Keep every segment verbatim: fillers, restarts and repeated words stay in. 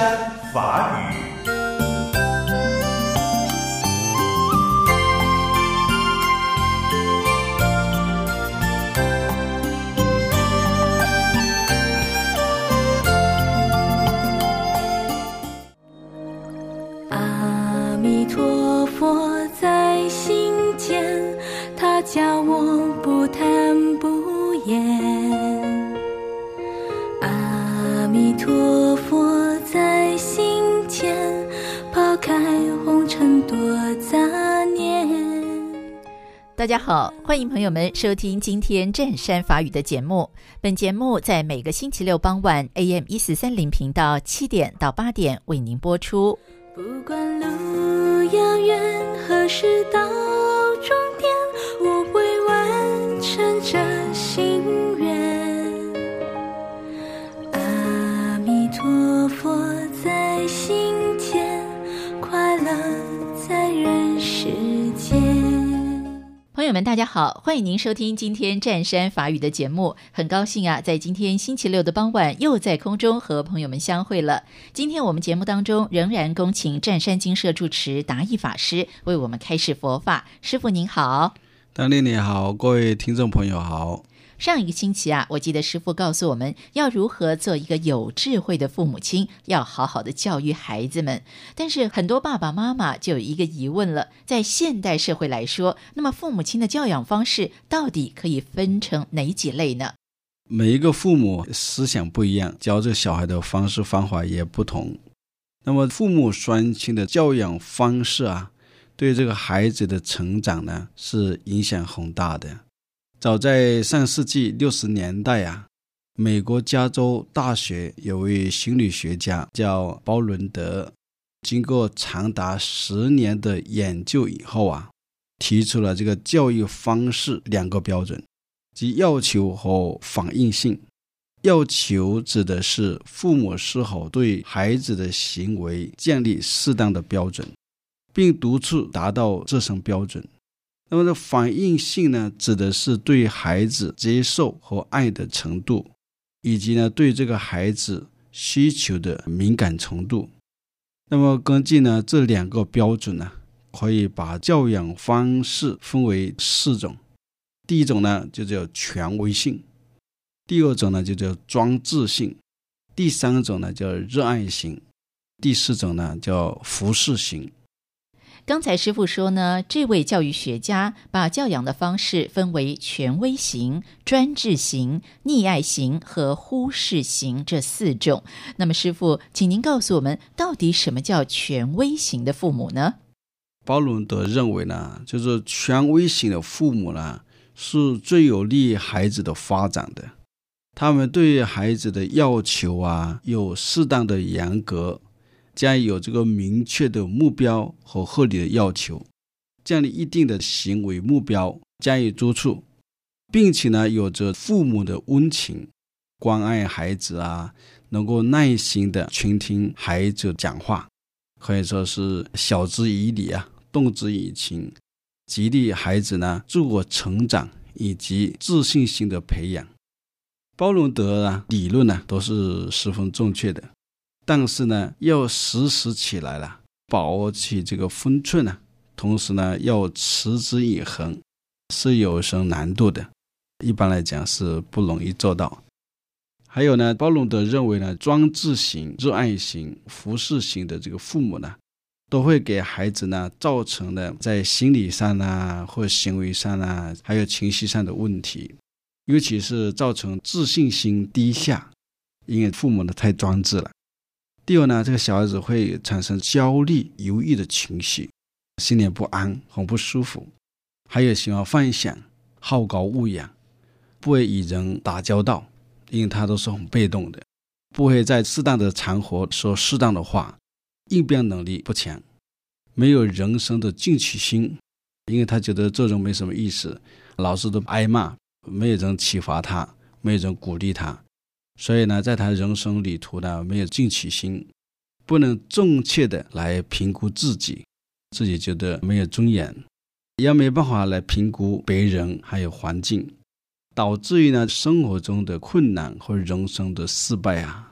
山法语。 阿弥陀佛在心间，他教我不贪不言。阿弥陀佛在心间，抛开红尘多杂念。 大家好，欢迎朋友们收听今天正山法语的节目。本节目在每个星期六傍晚 A M 一四三零频道七点到八点为您播出。 不管路遥远，何时到终点，我会完成这心愿。阿弥陀佛在心间，快乐在人世间。 朋友们大家好，欢迎您收听今天湛山法语的节目。很高兴啊，在今天星期六的傍晚又在空中和朋友们相会了。今天我们节目当中仍然恭请湛山精舍住持达义法师为我们开示佛法。师父您好。 当天你好，各位听众朋友好。 上一个星期啊，我记得师父告诉我们要如何做一个有智慧的父母亲，要好好的教育孩子们。但是很多爸爸妈妈就有一个疑问了，在现代社会来说，那么父母亲的教养方式到底可以分成哪几类呢？ 每一个父母思想不一样，教这个小孩的方式方法也不同。那么父母双亲的教养方式啊，对这个孩子的成长呢，是影响很大的。早在上世纪六十年代啊，美国加州大学有位心理学家叫鲍伦德，经过长达十年的研究以后啊，提出了这个教育方式两个标准，即要求和反应性。要求指的是父母是否对孩子的行为建立适当的标准，并督促达到这项标准。那么反应性呢，指的是对孩子接受和爱的程度，以及呢对这个孩子需求的敏感程度。那么根据呢这两个标准呢，可以把教养方式分为四种。第一种呢就叫权威性，第二种呢就叫专制性，第三种呢叫热爱型，第四种呢叫服侍型。 刚才师父说呢，这位教育学家把教养的方式分为权威型、专制型、溺爱型和忽视型这四种。那么师父，请您告诉我们，到底什么叫权威型的父母呢？ 鲍伦德认为呢，就是权威型的父母呢，是最有利于孩子的发展的。他们对孩子的要求啊，有适当的严格，加以有这个明确的目标和合理的要求，建立一定的行为目标加以督促，并且呢有着父母的温情，关爱孩子啊，能够耐心的倾听孩子讲话，可以说是晓之以理啊，动之以情，激励孩子呢自我成长以及自信心的培养。鲍伦德啊理论呢都是十分正确的，但是呢要实施起来了，把握起这个分寸呢，同时呢要持之以恒，是有些难度的，一般来讲是不容易做到。还有呢，鲍伦德认为呢，专制型、热爱型、服侍型的这个父母呢，都会给孩子呢造成了在心理上啊，或行为上啊，还有情绪上的问题，尤其是造成自信心低下，因为父母呢太专制了。第二呢，这个小孩子会产生焦虑、犹豫的情绪，心里不安，很不舒服，还有喜欢幻想、好高骛远，不会与人打交道，因为他都是很被动的，不会在适当的场合说适当的话，应变能力不强，没有人生的进取心，因为他觉得这种没什么意思，老师都挨骂，没有人启发他，没有人鼓励他，所以呢，在他人生旅途呢，没有进取心，不能正确的来评估自己，自己觉得没有尊严，也没办法来评估别人还有环境，导致于呢生活中的困难或人生的失败啊，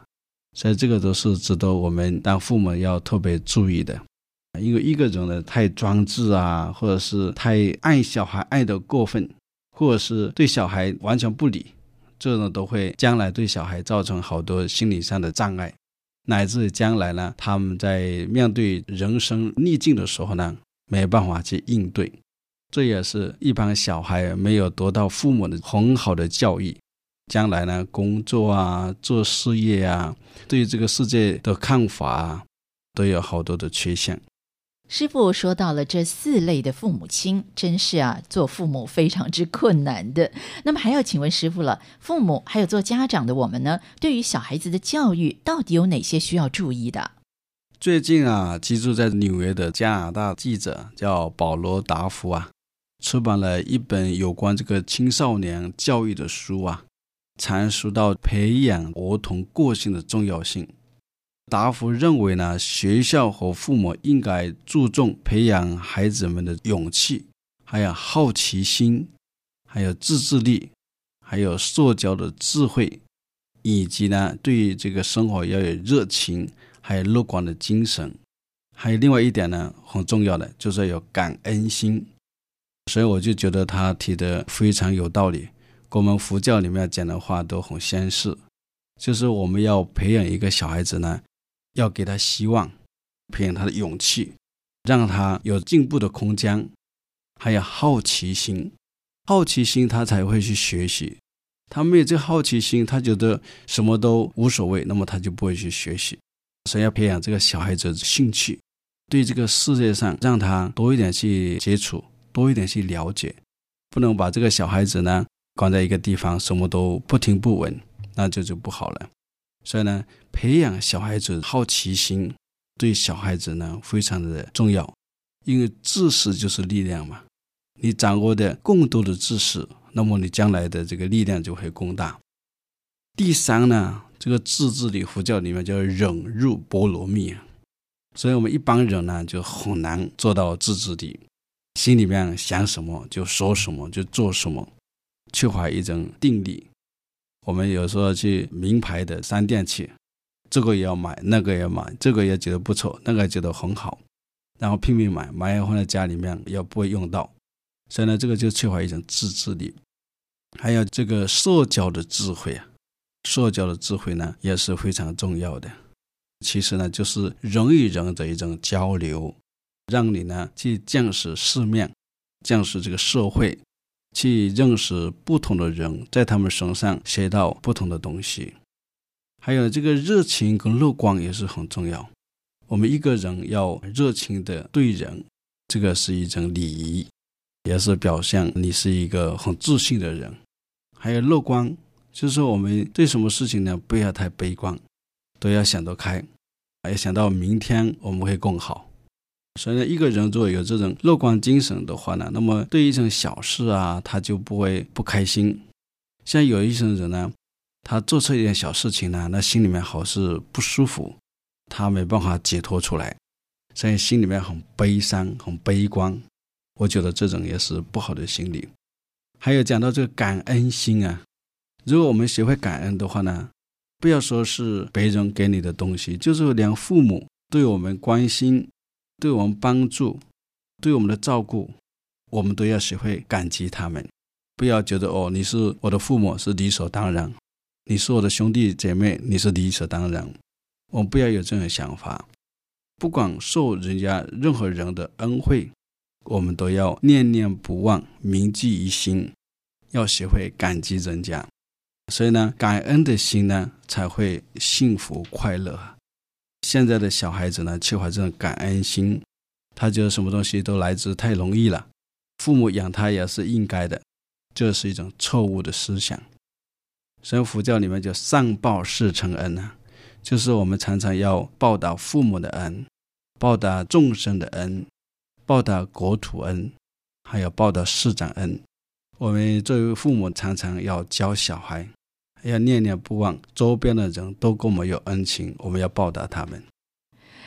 所以这个都是值得我们当父母要特别注意的。因为一个人呢太专制啊，或者是太爱小孩爱得过分，或者是对小孩完全不理，这呢都会将来对小孩造成好多心理上的障碍，乃至将来呢他们在面对人生逆境的时候呢没办法去应对。这也是一般小孩没有得到父母的很好的教育，将来呢工作啊做事业啊，对这个世界的看法啊都有好多的缺陷。 师父说到了这四类的父母亲，真是啊，做父母非常之困难的。那么还要请问师父了，父母还有做家长的我们呢，对于小孩子的教育到底有哪些需要注意的？ 最近啊，居住在纽约的加拿大记者叫保罗达福啊，出版了一本有关这个青少年教育的书啊，阐述到培养儿童个性的重要性。达福认为呢，学校和父母应该注重培养孩子们的勇气，还有好奇心，还有自制力，还有社交的智慧，以及呢对这个生活要有热情，还有乐观的精神。还有另外一点呢很重要的，就是要有感恩心。所以我就觉得他提的非常有道理，跟我们佛教里面讲的话都很相似。就是我们要培养一个小孩子呢，要给他希望，培养他的勇气，让他有进步的空间，还有好奇心。好奇心他才会去学习，他没有这个好奇心，他觉得什么都无所谓，那么他就不会去学习。所以要培养这个小孩子的兴趣，对这个世界上让他多一点去接触，多一点去了解，不能把这个小孩子呢关在一个地方，什么都不听不闻，那就就不好了。所以呢，培养小孩子好奇心对小孩子呢非常的重要，因为知识就是力量嘛，你掌握的更多的知识，那么你将来的这个力量就会更大。第三呢，这个自制力佛教里面叫忍辱波罗蜜，所以我们一般人呢就很难做到自制力，心里面想什么就说什么就做什么，缺乏一种定力。我们有时候去名牌的商店去，这个也要买，那个也要买，这个也觉得不错，那个也觉得很好，然后拼命买，买回来家里面也不会用到。所以呢，这个就缺乏一种自制力。还有这个社交的智慧啊，社交的智慧呢也是非常重要的。其实呢，就是人与人的一种交流，让你呢去见识世面，见识这个社会，去认识不同的人，在他们身上学到不同的东西。还有这个热情跟乐观也是很重要，我们一个人要热情的对人，这个是一种礼仪，也是表现你是一个很自信的人。还有乐观，就是说我们对什么事情呢不要太悲观，都要想得开，要想到明天我们会更好。所以呢，一个人如果有这种乐观精神的话呢，那么对一种小事啊，他就不会不开心。像有一些人呢，他做错一点小事情呢，那心里面好是不舒服，他没办法解脱出来，所以心里面很悲伤很悲观。我觉得这种也是不好的心理。还有讲到这个感恩心啊，如果我们学会感恩的话呢，不要说是别人给你的东西，就是连父母对我们关心，对我们帮助，对我们的照顾，我们都要学会感激他们。不要觉得哦，你是我的父母是理所当然，你是我的兄弟姐妹你是理所当然，我们不要有这种想法。不管受人家任何人的恩惠，我们都要念念不忘，铭记于心，要学会感激人家。所以呢，感恩的心呢才会幸福快乐。现在的小孩子呢缺乏这种感恩心，他觉得什么东西都来自太容易了，父母养他也是应该的，这是一种错误的思想。所以佛教里面叫上报四承恩啊，就是我们常常要报答父母的恩，报答众生的恩，报答国土恩，还有报答师长恩。我们作为父母常常要教小孩，要念念不忘周边的人都跟我们有恩情，我们要报答他们。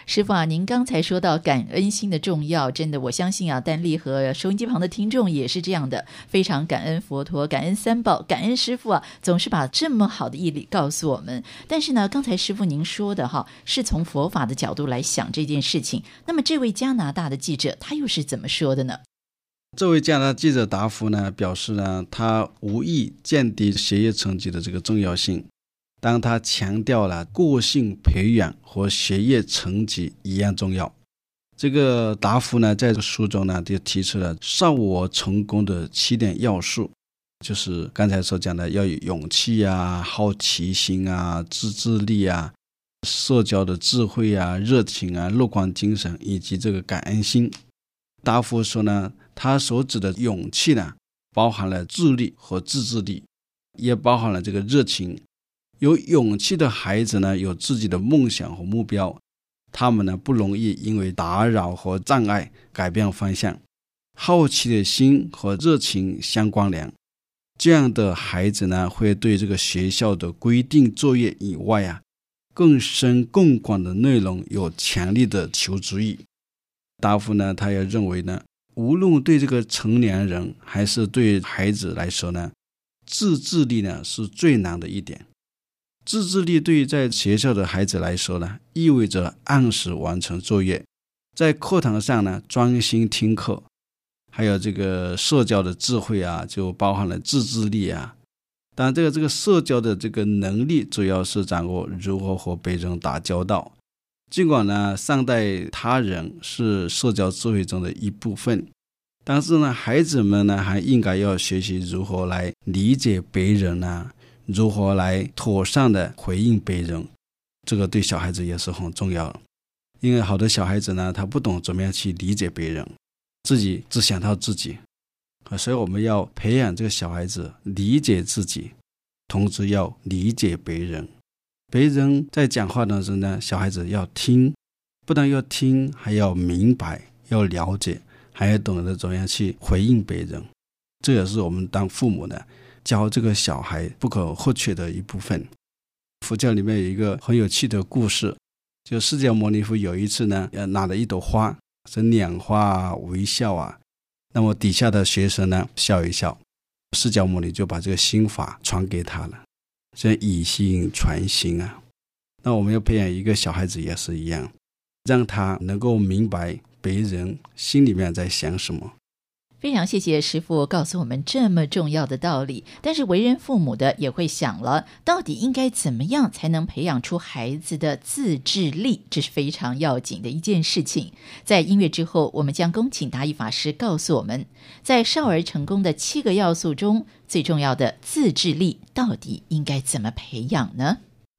师父啊，您刚才说到感恩心的重要，真的我相信啊，丹丽和收音机旁的听众也是这样的，非常感恩佛陀，感恩三宝，感恩师父啊，总是把这么好的义理告诉我们。但是呢，刚才师父您说的哈，是从佛法的角度来想这件事情，那么这位加拿大的记者他又是怎么说的呢？ 这位加拿大记者答复呢，表示呢，他无意降低学业成绩的这个重要性，当他强调了个性培养和学业成绩一样重要。这个答复呢，在书中呢就提出了少我成功的七点要素，就是刚才所讲的要有勇气啊、好奇心啊、自制力啊、社交的智慧啊、热情啊、乐观精神以及这个感恩心。答复说呢，他所指的勇气呢，包含了智力和自制力，也包含了这个热情。有勇气的孩子呢，有自己的梦想和目标，他们呢不容易因为打扰和障碍改变方向。好奇的心和热情相关联，这样的孩子呢，会对这个学校的规定作业以外啊，更深更广的内容有强烈的求知欲。答复呢，他也认为呢，无论对这个成年人还是对孩子来说呢，自制力呢是最难的一点。自制力对于在学校的孩子来说呢，意味着按时完成作业，在课堂上呢专心听课，还有这个社交的智慧啊，就包含了自制力啊。当然这个这个社交的这个能力主要是掌握如何和别人打交道，尽管呢善待他人是社交智慧中的一部分，但是呢孩子们呢还应该要学习如何来理解别人啊，如何来妥善的回应别人，这个对小孩子也是很重要的。因为好多小孩子呢，他不懂怎么样去理解别人，自己只想到自己，所以我们要培养这个小孩子理解自己，同时要理解别人。别人在讲话的时候呢，小孩子要听，不但要听，还要明白，要了解，还要懂得怎么样去回应别人。这也是我们当父母的教这个小孩不可或缺的一部分。佛教里面有一个很有趣的故事，就释迦牟尼佛有一次呢，拿了一朵花，是拈花微笑啊，那么底下的学生呢笑一笑，释迦牟尼就把这个心法传给他了，所以以心传心啊。那我们要培养一个小孩子也是一样，让他能够明白别人心里面在想什么。 非常谢谢师父告诉我们这么重要的道理，但是为人父母的也会想了，到底应该怎么样才能培养出孩子的自制力，这是非常要紧的一件事情。在音乐之后，我们将恭请达义法师告诉我们，在少儿成功的七个要素中，最重要的自制力到底应该怎么培养呢？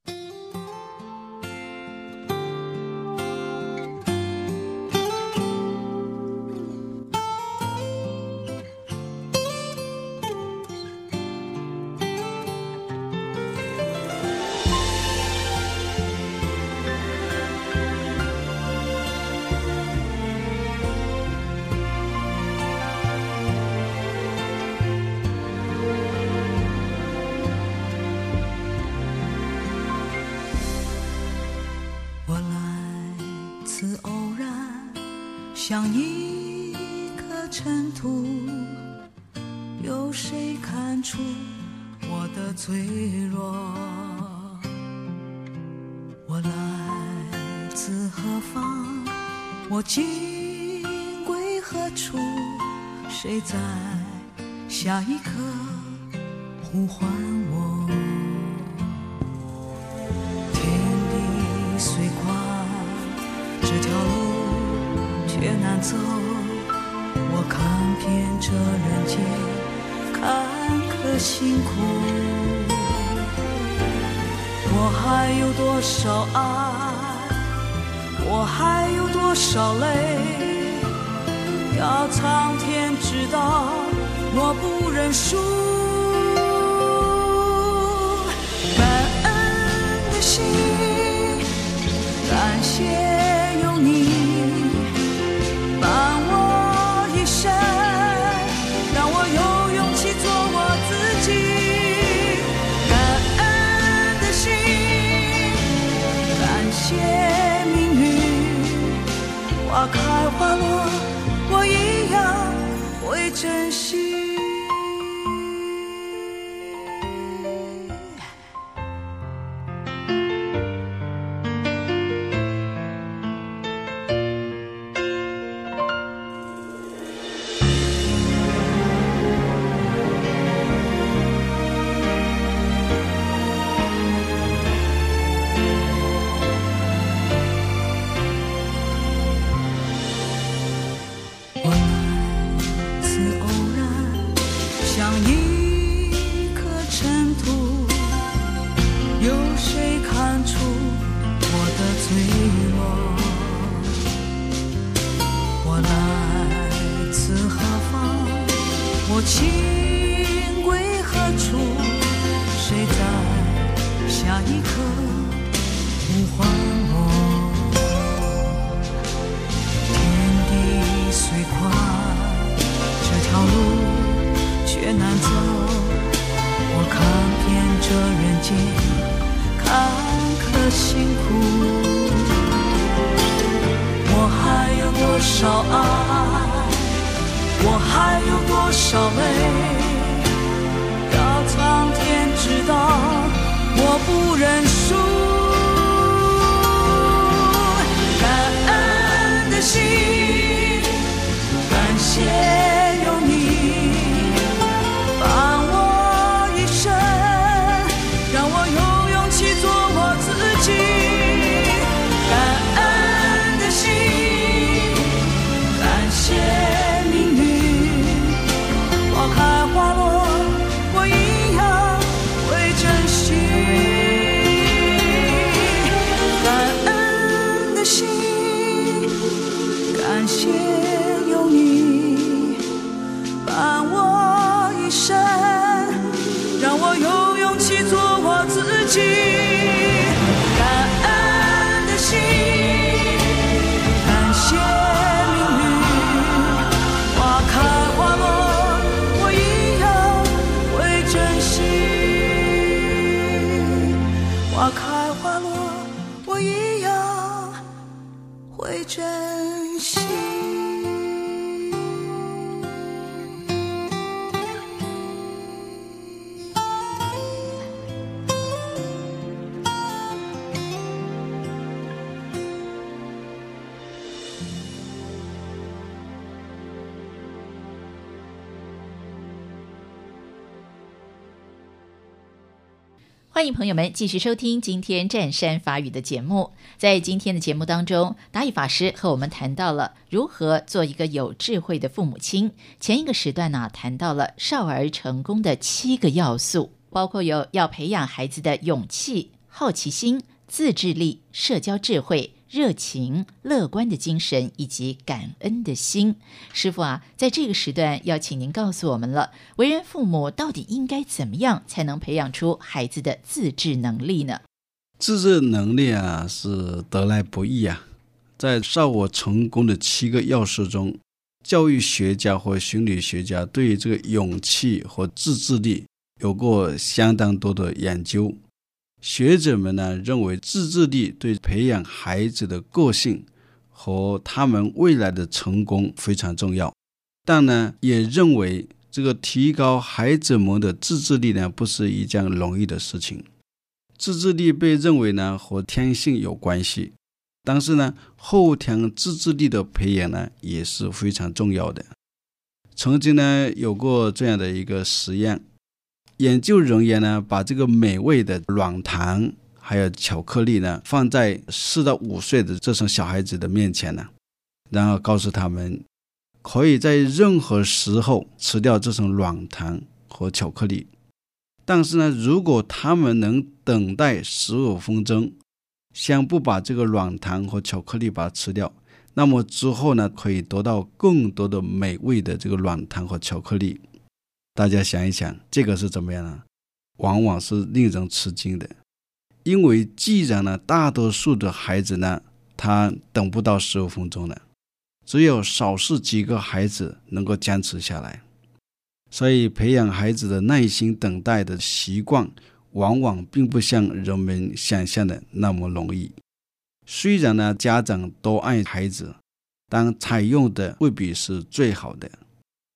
像一颗尘土，有谁看出我的脆弱？我来自何方？我今归何处？谁在下一刻呼唤我？天地虽宽，这条路却难走，我看遍这人间坎坷辛苦，我还有多少爱，我还有多少泪，要苍天知道我不认输。感恩的心，感谢有你伴我一生，让我有勇气做我自己。感恩的心，感谢命运珍惜。 我情归何处？谁在下一刻呼唤我？天地虽宽，这条路却难走。我看遍这人间坎坷辛苦，我还有多少爱？我还有多少泪，要苍天知道，我不认输。感恩的心，感谢有你伴我一生，让我有勇气做我自己。感恩的心，感谢开花落，我一样会珍惜。感恩的心，感谢有你伴我一生，让我有勇气做我自己。感恩的心，感谢命运，花开花落。花开花落，我一样会珍惜。 欢迎朋友们继续收听今天湛山法语的节目。在今天的节目当中，达义法师和我们谈到了如何做一个有智慧的父母亲。前一个时段呢，谈到了少儿成功的七个要素，包括有要培养孩子的勇气、好奇心、自制力、社交智慧、热情、乐观的精神以及感恩的心。师父啊，在这个时段要请您告诉我们了，为人父母到底应该怎么样才能培养出孩子的自制能力呢？ 自制能力啊，是得来不易啊。在少儿成功的七个要素中，教育学家和心理学家对于这个勇气和自制力有过相当多的研究。学者们呢认为，自制力对培养孩子的个性和他们未来的成功非常重要，但呢也认为这个提高孩子们的自制力呢不是一件容易的事情。自制力被认为呢和天性有关系，但是呢后天自制力的培养呢也是非常重要的。曾经呢有过这样的一个实验，研究人员呢把这个美味的软糖还有巧克力呢放在四到五岁的这种小孩子的面前呢，然后告诉他们可以在任何时候吃掉这种软糖和巧克力，但是呢如果他们能等待十五分钟，先不把这个软糖和巧克力把它吃掉，那么之后呢可以得到更多的美味的这个软糖和巧克力。大家想一想，这个是怎么样呢？往往是令人吃惊的。因为既然呢大多数的孩子呢他等不到十五分钟了，只有少数几个孩子能够坚持下来，所以培养孩子的耐心等待的习惯往往并不像人们想象的那么容易。虽然呢家长都爱孩子，但采用的未必是最好的。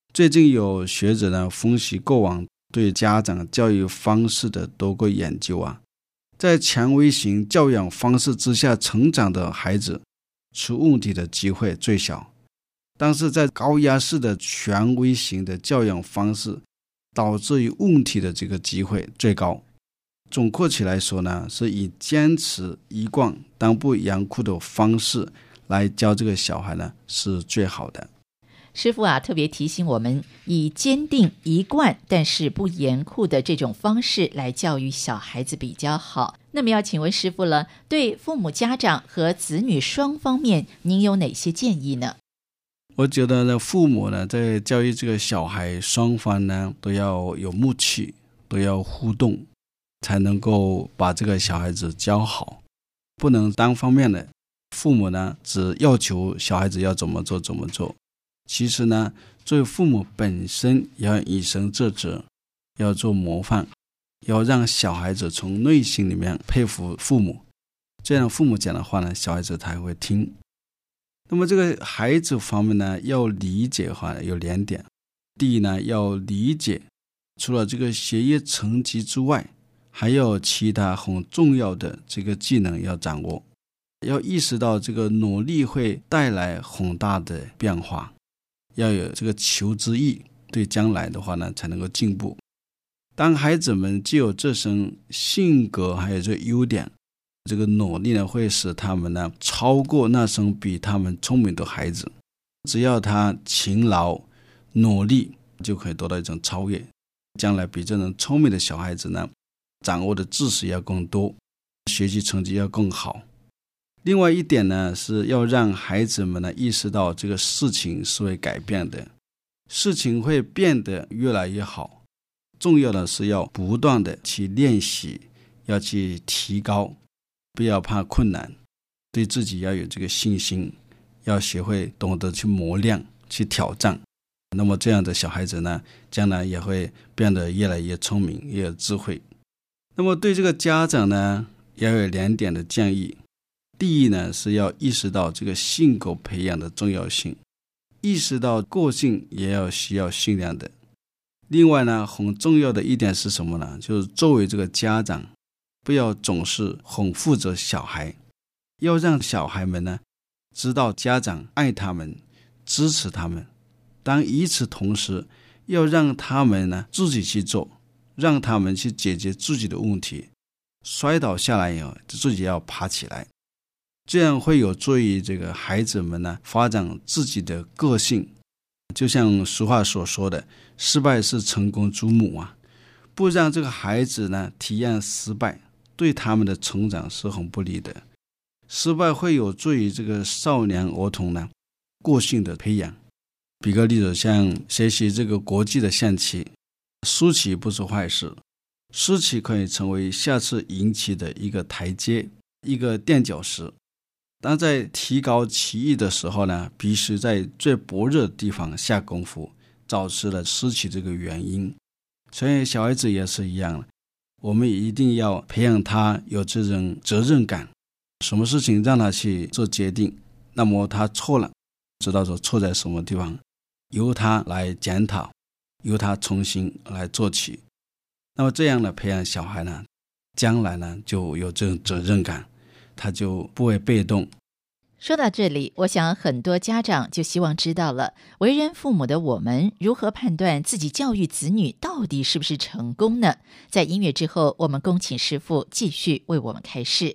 最近有学者呢分析过往对家长教育方式的多个研究啊，在权威型教养方式之下成长的孩子出问题的机会最小，但是在高压式的权威型的教养方式导致于问题的这个机会最高。总括起来说呢，是以坚持一贯但不严酷的方式来教这个小孩呢是最好的。 师父啊，特别提醒我们以坚定一贯但是不严酷的这种方式来教育小孩子比较好。那么要请问师父了，对父母家长和子女双方面您有哪些建议呢？ 我觉得呢，父母呢在教育这个小孩双方呢都要有默契，都要互动，才能够把这个小孩子教好。不能单方面的，父母呢只要求小孩子要怎么做怎么做，其实呢作为父母本身要以身作则，要做模范，要让小孩子从内心里面佩服父母，这样父母讲的话呢小孩子才会听。那么这个孩子方面呢，要理解的话有两点。第一呢，要理解除了这个学业成绩之外，还有其他很重要的这个技能要掌握，要意识到这个努力会带来很大的变化，要有这个求知欲，对将来的话呢才能够进步。当孩子们既有这身性格还有这个优点，这个努力呢会使他们呢超过那身比他们聪明的孩子。只要他勤劳努力，就可以得到一种超越，将来比这种聪明的小孩子呢掌握的知识要更多，学习成绩要更好。另外一点呢，是要让孩子们呢意识到这个事情是会改变的，事情会变得越来越好。重要的是要不断的去练习，要去提高，不要怕困难，对自己要有这个信心，要学会懂得去磨练，去挑战。那么这样的小孩子呢，将来也会变得越来越聪明，越有智慧。那么对这个家长呢，要有两点的建议。第一呢，是要意识到这个性格培养的重要性，意识到个性也要需要训练的。另外呢，很重要的一点是什么呢？就是作为这个家长，不要总是很负责小孩，要让小孩们呢知道家长爱他们，支持他们，但与此同时要让他们呢自己去做，让他们去解决自己的问题，摔倒下来以后自己要爬起来，这样会有助于这个孩子们呢发展自己的个性。就像俗话所说的，失败是成功之母啊，不让这个孩子呢体验失败，对他们的成长是很不利的。失败会有助于这个少年儿童呢个性的培养。比个例子，像学习这个国际的象棋，输棋不是坏事，输棋可以成为下次赢棋的一个台阶，一个垫脚石。但在提高棋艺的时候呢，必须在最薄弱的地方下功夫，找出了失棋这个原因。所以小孩子也是一样，我们一定要培养他有这种责任感，什么事情让他去做决定，那么他错了，知道说错在什么地方，由他来检讨，由他重新来做起。那么这样的培养小孩呢，将来呢就有这种责任感，他就不会被动。 说到这里，我想很多家长就希望知道了，为人父母的我们如何判断自己教育子女到底是不是成功呢？在音乐之后，我们恭请师父继续为我们开示。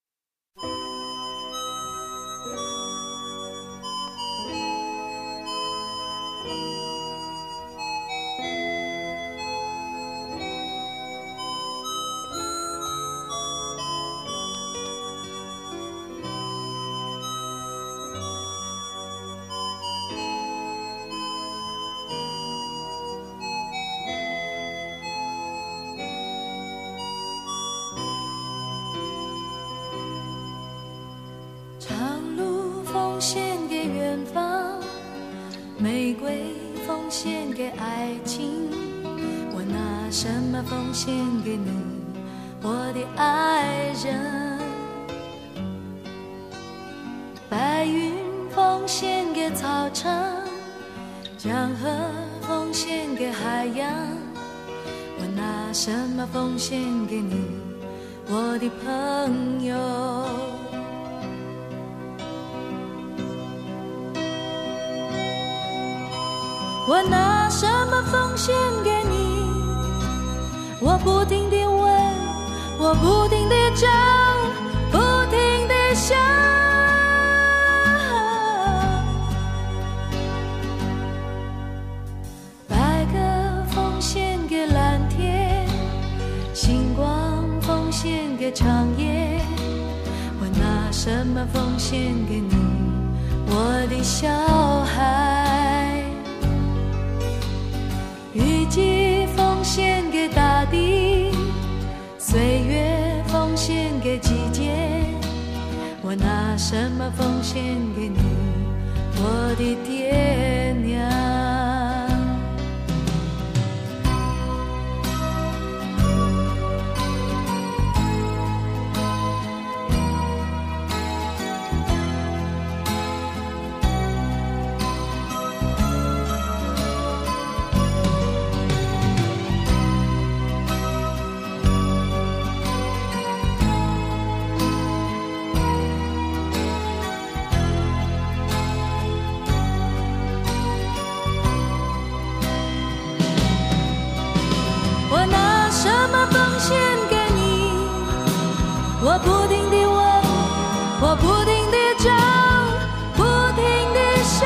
玫瑰奉献给爱情，我拿什么奉献给你，我的爱人？白云奉献给草场，江河奉献给海洋？我拿什么奉献给你，我的朋友？我拿什么奉献给你？我不停地问，我不停地找，不停地想。白鸽奉献给蓝天，星光奉献给长夜。我拿什么奉献给你，我的小孩？雨季奉献给大地，岁月奉献给季节。我拿什么奉献给你，我的爹娘？我不停地问，我不停地找，不停地想。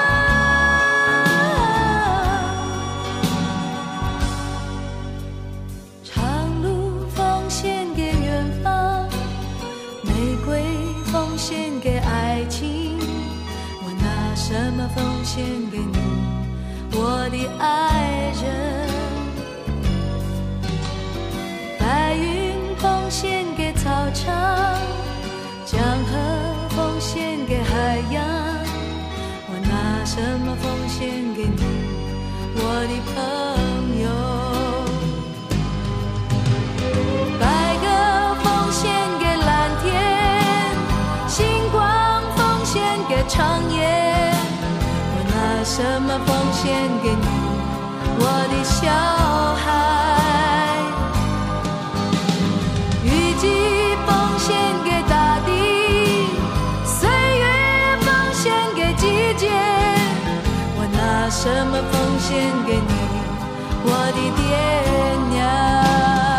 长路奉献给远方，玫瑰奉献给爱情。我拿什么奉献给你，我的爱人？白云奉献给草场，江河奉献给海洋。我拿什么奉献给你，我的朋友？白鸽奉献给蓝天，星光奉献给长夜。我拿什么奉献给你，我的小孩？雨季奉献给大地，岁月奉献给季节。我拿什么奉献给你，我的爹娘？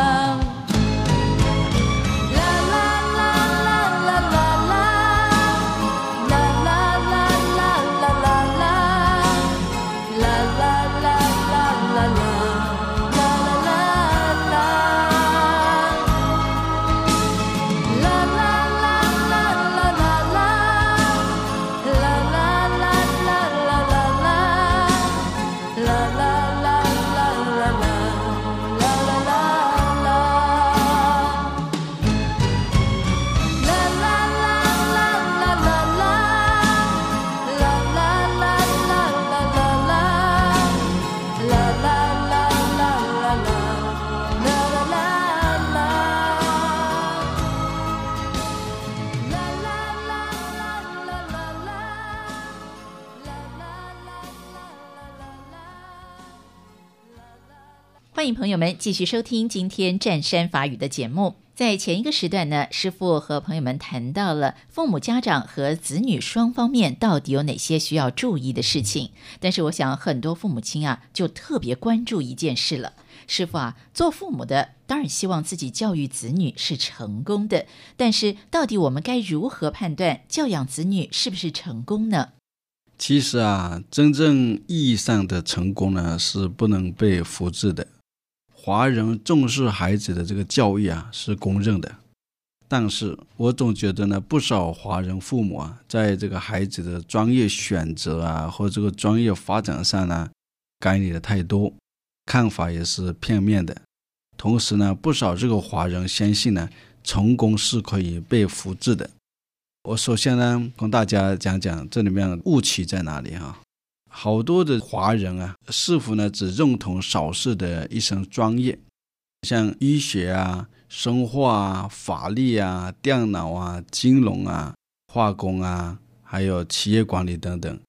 欢迎朋友们继续收听今天占山法语的节目。在前一个时段呢，师父和朋友们谈到了父母家长和子女双方面到底有哪些需要注意的事情。但是我想很多父母亲啊，就特别关注一件事了。师父啊，做父母的当然希望自己教育子女是成功的，但是到底我们该如何判断教养子女是不是成功呢？ 其实啊，真正意义上的成功呢，是不能被复制的。华人重视孩子的这个教育啊，是公认的。但是我总觉得呢，不少华人父母啊，在这个孩子的专业选择啊，或这个专业发展上呢，干预的太多，看法也是片面的。同时呢，不少这个华人相信呢，成功是可以被复制的。我首先呢，跟大家讲讲这里面误区在哪里哈。好多的华人啊，似乎呢只认同少数的一项专业，像医学啊、生化啊、法律啊、电脑啊、金融啊、化工啊，还有企业管理等等。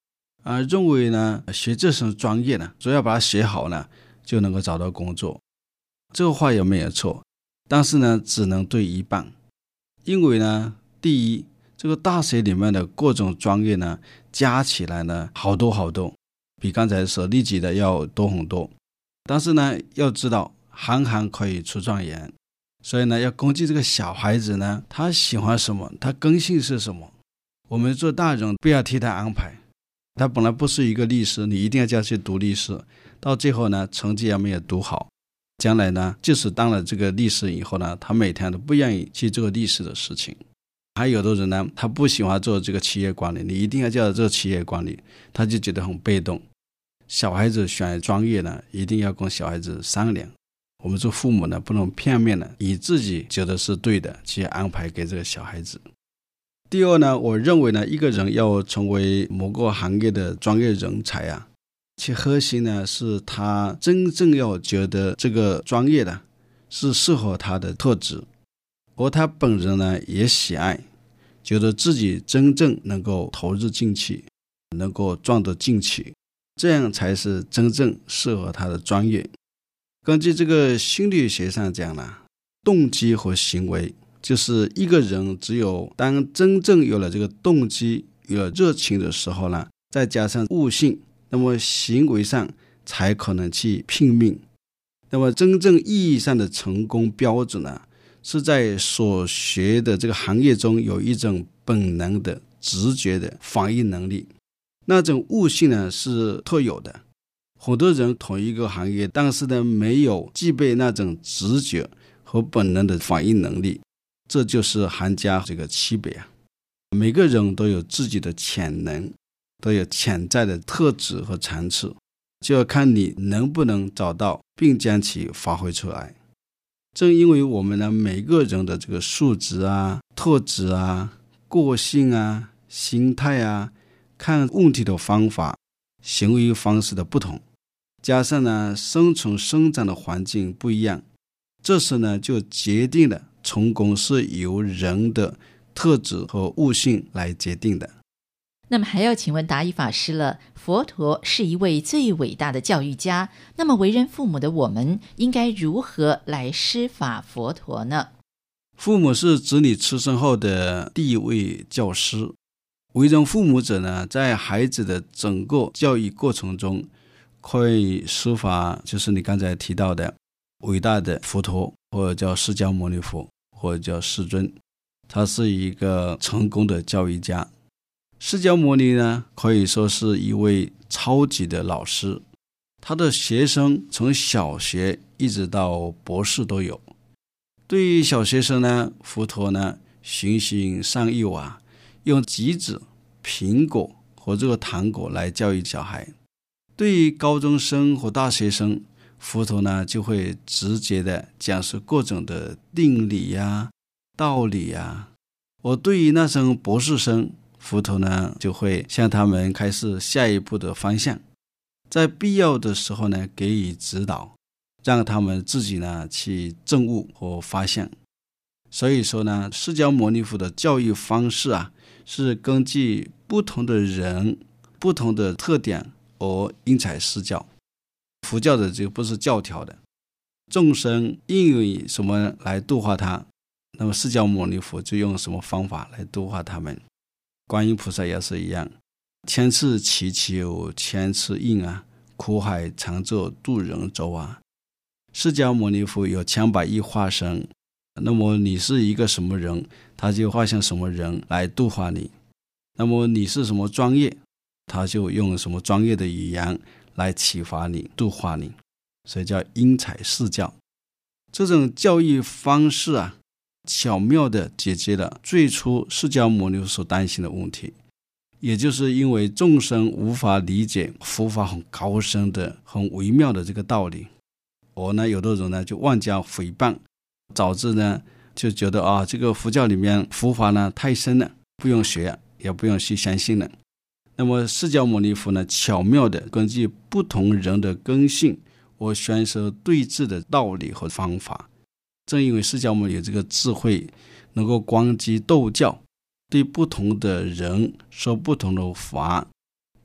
啊，认为呢学这身专业呢，只要把它学好呢，就能够找到工作。这个话也没有错，但是呢只能对一半。因为呢第一，这个大学里面的各种专业呢加起来呢好多好多，比刚才所例举的要多很多。但是呢要知道行行可以出状元，所以呢要根据这个小孩子呢他喜欢什么，他根性是什么，我们做大人不要替他安排。他本来不是一个律师，你一定要叫他去读律师，到最后呢成绩也没有读好，将来呢就是当了这个律师以后呢，他每天都不愿意去做律师的事情。还有的人呢他不喜欢做这个企业管理，你一定要叫他做企业管理，他就觉得很被动。小孩子选专业呢一定要跟小孩子商量，我们做父母呢不能片面的以自己觉得是对的去安排给这个小孩子。第二呢，我认为呢一个人要成为某个行业的专业人才啊，其核心呢是他真正要觉得这个专业的是适合他的特质，而他本人呢也喜爱，觉得自己真正能够投入进去，能够赚得进去，这样才是真正适合他的专业。根据这个心理学上讲呢，动机和行为，就是一个人只有当真正有了这个动机，有了热情的时候呢，再加上悟性，那么行为上才可能去拼命。那么真正意义上的成功标准呢，是在所学的这个行业中有一种本能的直觉的反应能力，那种悟性呢是特有的。很多人同一个行业，但是呢没有具备那种直觉和本能的反应能力，这就是行家这个区别啊。每个人都有自己的潜能，都有潜在的特质和长处，就要看你能不能找到并将其发挥出来。正因为我们呢每个人的这个素质啊、特质啊、个性啊、心态啊、看问题的方法、行为方式的不同，加上呢生存生长的环境不一样，这时呢就决定了成功是由人的特质和悟性来决定的。 那么还要请问达一法师了，佛陀是一位最伟大的教育家，那么为人父母的我们应该如何来师法佛陀呢？ 父母是子女出生后的第一位教师，为人父母者呢，在孩子的整个教育过程中，可以师法就是你刚才提到的伟大的佛陀，或者叫释迦牟尼佛，或者叫世尊，他是一个成功的教育家。释迦牟尼呢，可以说是一位超级的老师，他的学生从小学一直到博士都有。对于小学生呢，佛陀呢循循善诱啊，用橘子、苹果和这个糖果来教育小孩。对于高中生和大学生，佛陀呢就会直接的讲述各种的定理啊、道理啊。而对于那些博士生，佛陀呢就会向他们开示下一步的方向，在必要的时候呢给予指导，让他们自己呢去证悟和发现。所以说呢，释迦牟尼佛的教育方式啊，是根据不同的人、不同的特点而因材施教。佛教的这个不是教条的，众生应以什么来度化他，那么释迦牟尼佛就用什么方法来度化他们。观音菩萨也是一样，千次祈求千次应啊，苦海常作渡人舟啊。释迦牟尼佛有千百亿化身，那么你是一个什么人，他就化成什么人来度化你。那么你是什么专业，他就用什么专业的语言来启发你、度化你，所以叫因材施教。这种教育方式啊，巧妙地解决了最初释迦牟尼所担心的问题，也就是因为众生无法理解佛法很高深的、很微妙的这个道理，而呢，有的人呢就妄加诽谤，导致呢就觉得啊，这个佛教里面佛法呢太深了，不用学，也不用去相信了。那么释迦牟尼佛呢，巧妙地根据不同人的根性而宣说对治的道理和方法。正因为释迦牟尼有这个智慧，能够光机斗教，对不同的人说不同的法，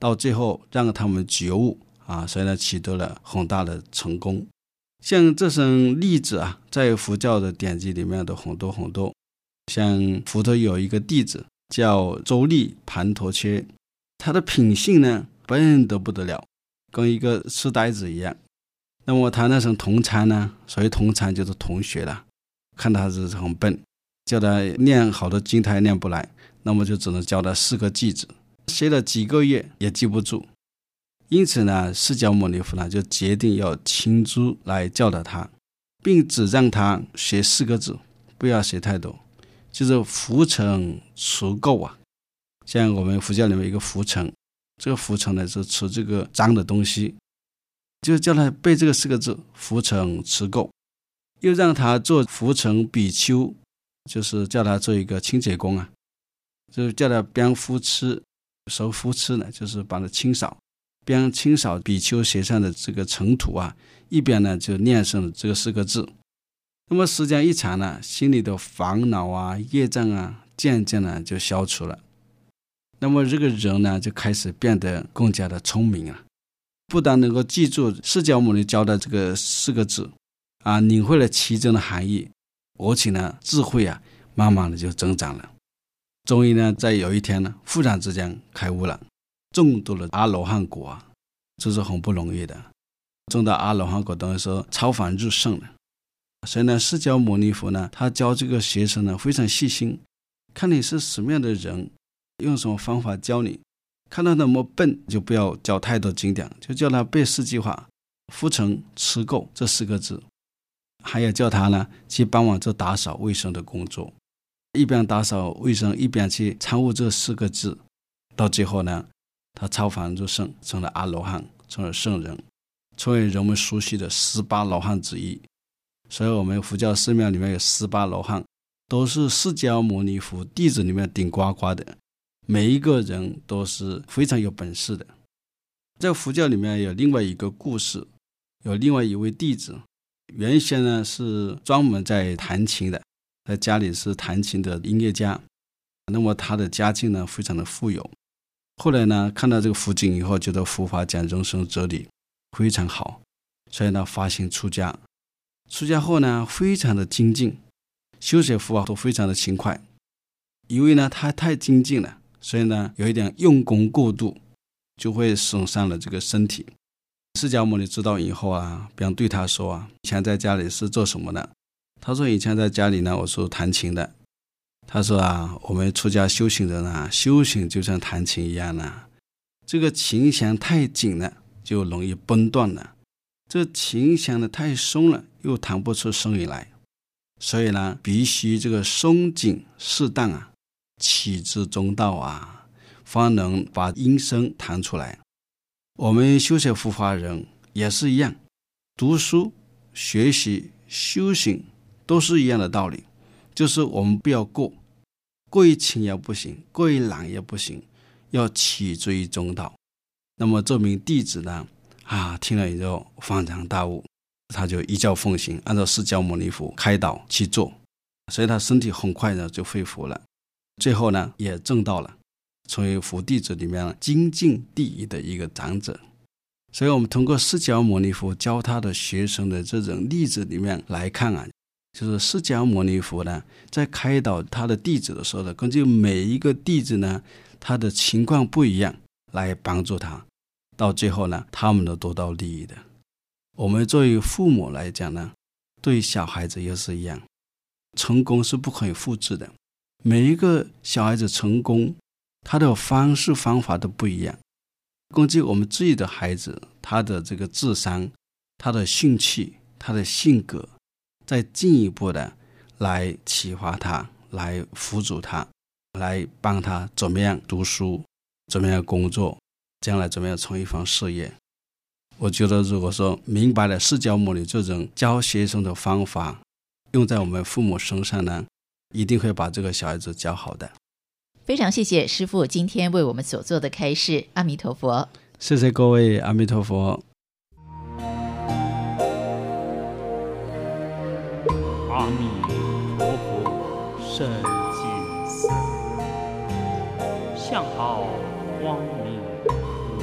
到最后让他们觉悟啊，所以呢取得了很大的成功。像这种例子啊，在佛教的典籍里面的很多很多。像佛陀有一个弟子叫周利盘陀切，他的品性呢笨得不得了，跟一个痴呆子一样。那么他那种同参呢，所谓同参就是同学了，看他是很笨，叫他念好多经他也念不来，那么就只能教他四个句子，写了几个月也记不住。因此呢，释迦牟尼佛呢就决定要亲自来教导他，并只让他写四个字，不要写太多，就是浮尘除垢啊。像我们佛教里面有一个浮尘，这个浮尘呢是除这个脏的东西，就叫他背这个四个字，浮尘除垢。又让他做浮尘比丘，就是叫他做一个清洁工啊，就是叫他边敷蚩，手敷蚩呢就是把它清扫，边清扫比丘鞋上的这个尘土啊，一边呢就念诵这个四个字。那么时间一长呢，心里的烦恼啊、业障啊，渐渐呢就消除了。那么这个人呢，就开始变得更加的聪明了，不但能够记住释迦牟尼教的这个四个字啊，领会了其中的含义，而且呢，智慧啊，慢慢的就增长了。终于呢，在有一天呢，忽然之间开悟了，证得了阿罗汉果啊，这是很不容易的。证到阿罗汉果等于说超凡入圣了。所以呢，释迦牟尼佛呢，他教这个学生呢非常细心，看你是什么样的人，用什么方法教你。看到那么笨，就不要教太多经典，就叫他背四句话，浮尘除垢这四个字。还要叫他呢去帮忙做打扫卫生的工作，一边打扫卫生一边去参悟这四个字。到最后呢，他超凡入圣，成了阿罗汉，成了圣人，成为人们熟悉的十八罗汉之一。所以我们佛教寺庙里面有十八罗汉，都是释迦牟尼佛弟子里面顶呱呱的，每一个人都是非常有本事的。在佛教里面有另外一个故事，有另外一位弟子，原先呢是专门在弹琴的，在家里是弹琴的音乐家。那么他的家境呢非常的富有，后来呢看到这个佛经以后，觉得佛法讲人生哲理非常好，所以呢发心出家。出家后呢非常的精进，修学佛法都非常的勤快。因为呢他太精进了，所以呢有一点用功过度，就会损伤了这个身体。释迦牟尼知道以后啊，别人对他说啊，以前在家里是做什么的？他说以前在家里呢，我是弹琴的。他说啊，我们出家修行人啊，修行就像弹琴一样啊，这个琴弦太紧了，就容易崩断了；这琴弦的太松了，又弹不出声音来。所以呢，必须这个松紧适当啊，起至中道啊，方能把音声弹出来。我们修学佛法人也是一样，读书、学习、修行都是一样的道理，就是我们不要过，过于勤也不行，过于懒也不行，要起追中道。那么这名弟子呢，啊，听了以后恍然大悟，他就一觉奉行，按照释迦牟尼佛开导去做，所以他身体很快呢就恢复了，最后呢也证道了，成为佛弟子里面精进第一的一个长者。所以我们通过释迦牟尼佛教他的学生的这种例子里面来看啊，就是释迦牟尼佛呢在开导他的弟子的时候呢，根据每一个弟子呢他的情况不一样来帮助他，到最后呢他们都得到利益的。我们作为父母来讲呢，对小孩子也是一样，成功是不可以复制的，每一个小孩子成功他的方式方法都不一样，根据我们自己的孩子，他的这个智商，他的兴趣，他的性格，再进一步的来启发他，来辅助他，来帮他怎么样读书，怎么样工作，将来怎么样成一番事业。我觉得如果说明白了释迦牟尼这种教学生的方法，用在我们父母身上呢，一定会把这个小孩子教好的。 非常谢谢师父今天为我们所做的开示，阿弥陀佛。 谢谢各位，阿弥陀佛。 阿弥陀佛，圣净慈，相好光明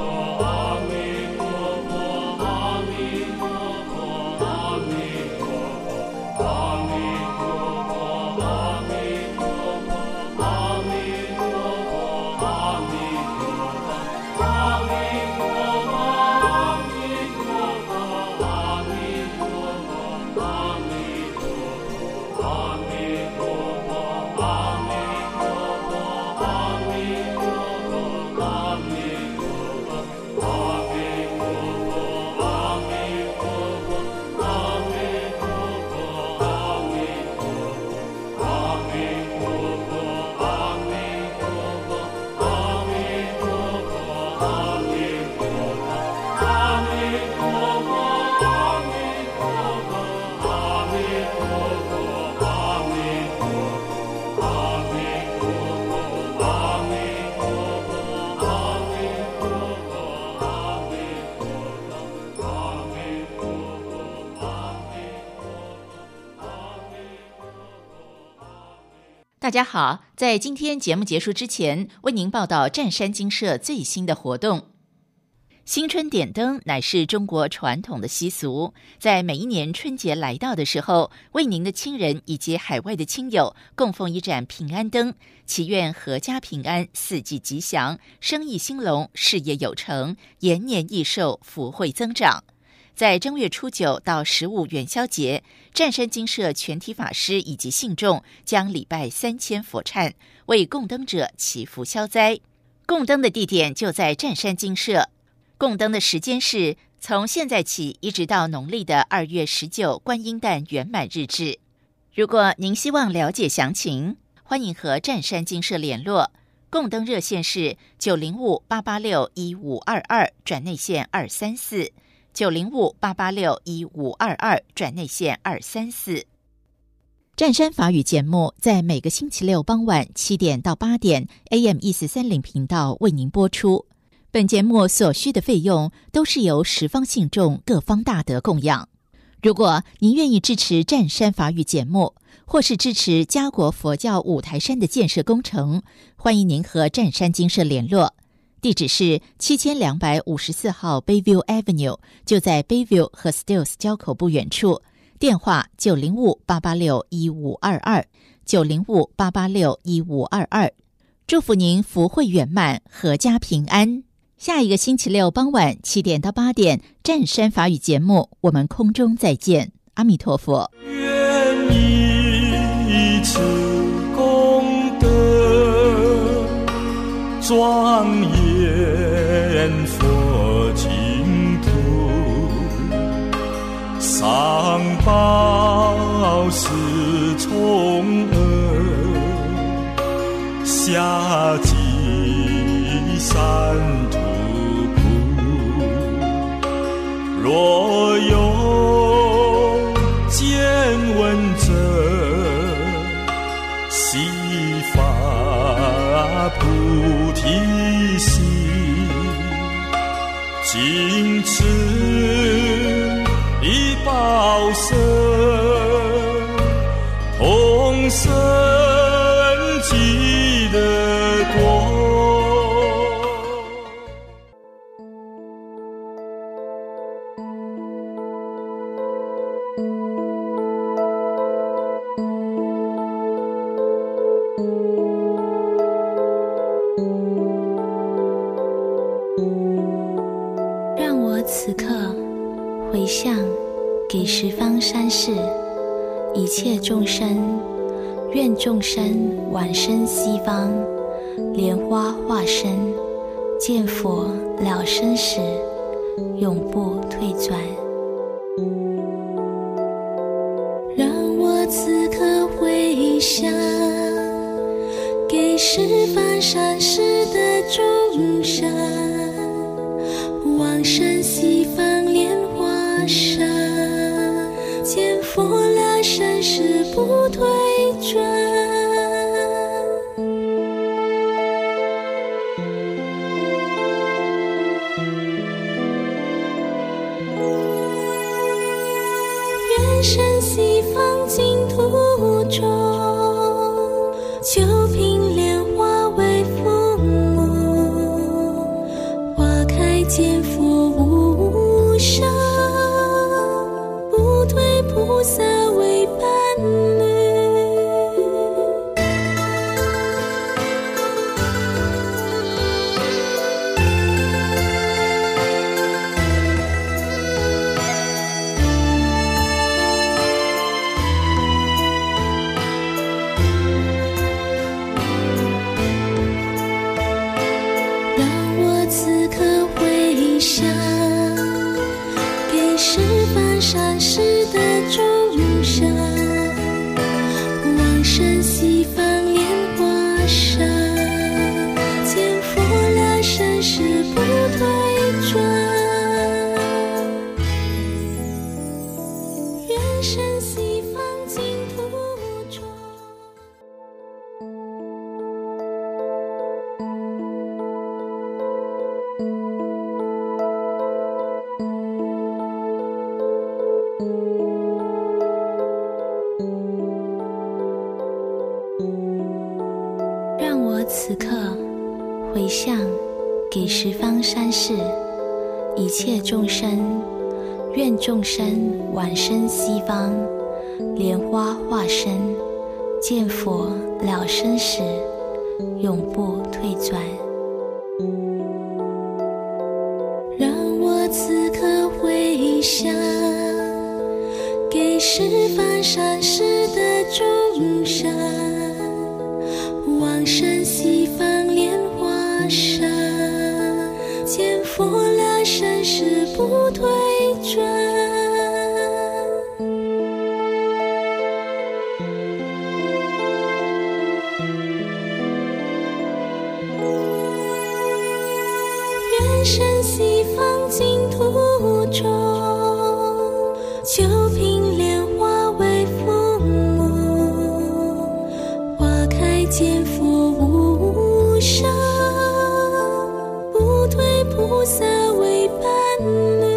大家好，在今天节目结束之前，为您报道湛山精舍最新的活动。新春点灯乃是中国传统的习俗，在每一年春节来到的时候，为您的亲人以及海外的亲友供奉一盏平安灯，祈愿阖家平安、四季吉祥、生意兴隆、事业有成、延年益寿、福慧增长。 在正月初九到十五元宵节，湛山精舍全体法师以及信众将礼拜三千佛忏，为供灯者祈福消灾。供灯的地点就在湛山精舍，供灯的时间是从现在起一直到农历的二月十九观音诞圆满日至。如果您希望了解详情，欢迎和湛山精舍联络，供灯热线是九零五八八六一五二二转内线二三四。九零五八八六一五二二转内线二三四。湛山法语节目在每个星期六傍晚七点到八点 A M 一四三零频道为您播出。本节目所需的费用都是由十方信众各方大德供养。如果您愿意支持湛山法语节目，或是支持嘉国佛教五台山的建设工程，欢迎您和湛山精舍联络。地址是七千两百五十四号 Bayview Avenue， 就在 Bayview 和 Stills 交口不远处。电话九零五八八六一五二二，九零五八八六一五二二。祝福您福慧圆满，阖家平安。下一个星期六傍晚七点到八点，湛山法语节目，我们空中再见。阿弥陀佛。 愿以此功德庄严佛净土，上报四重恩，下济三途苦。若有见闻者，悉发菩提心，尽此一报身，同生极乐国。 此刻回向给十方三世一切众生，愿众生往生西方，莲花化身，见佛了生死，永不退转。让我此刻回向给十方三世的众生，往生西方莲花山，见佛了生死不退转。愿生西方净土中，就凭莲花为父母，花开见佛无上，不退菩萨为伴侣。此刻回向给十方三世一切众生，愿众生往生西方，莲花化身，见佛了生死，永不退转。让我此刻回回向，给十方善事的众生，往生西方莲花山，见佛了生死不退转。愿生西方净土中，就凭莲花为父母，花开见佛无上，不退菩萨为伴侣。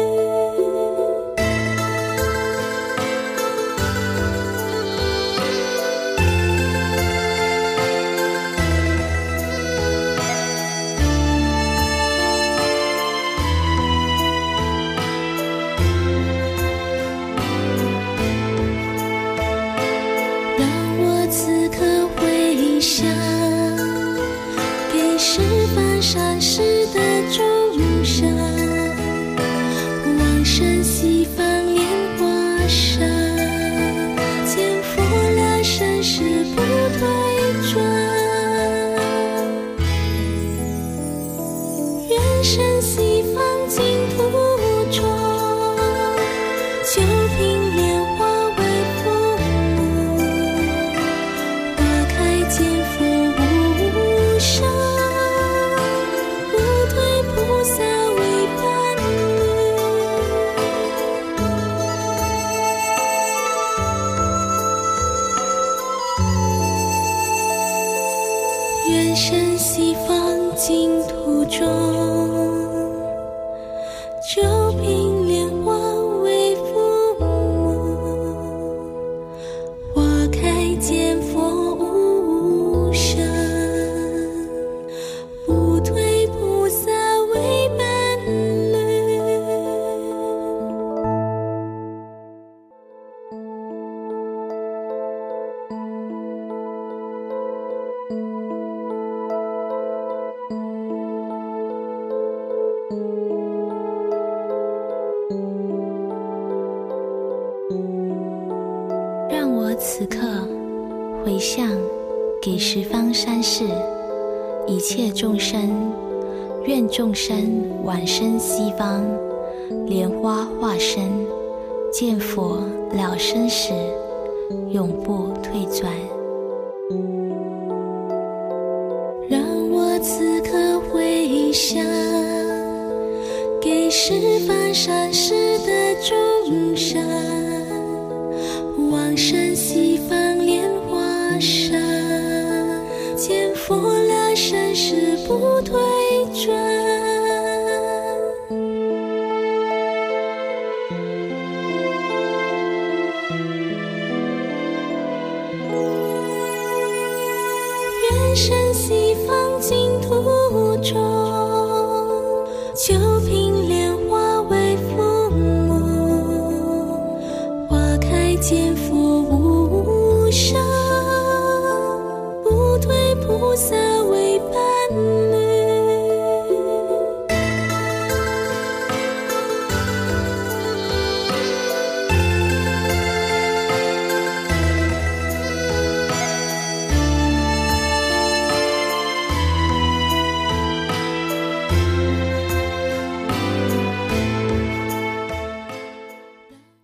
给十方善事的众生，往生西方莲花山，见佛了生死不退转。愿生西方净土中，就凭莲花为父母，花开见佛无上，不退菩萨为伴侣。愿生西方净土中，就凭莲花为父母，花开见佛无上，不退菩萨为伴侣。让我此刻回向给十方三世一切众生，愿众生往生西方莲花化身，见佛了生死，永不退转。让我此刻回向给十方善事的众生，往生西方莲花山，见佛了生死不退转。愿生西方净土中，就凭莲花为父母，花开见佛